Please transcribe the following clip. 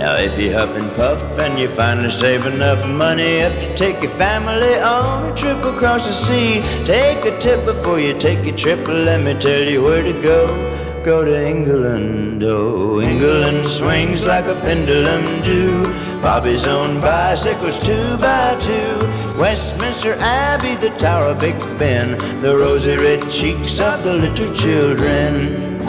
Now if you huff and puff and you finally save enough money up to take your family on a trip across the sea, take a tip before you take your trip. Let me tell you where to go. Go to England, oh, England swings like a pendulum do. Bobby's own bicycles 2x2. Westminster Abbey, the Tower of Big Ben, the rosy red cheeks of the little children.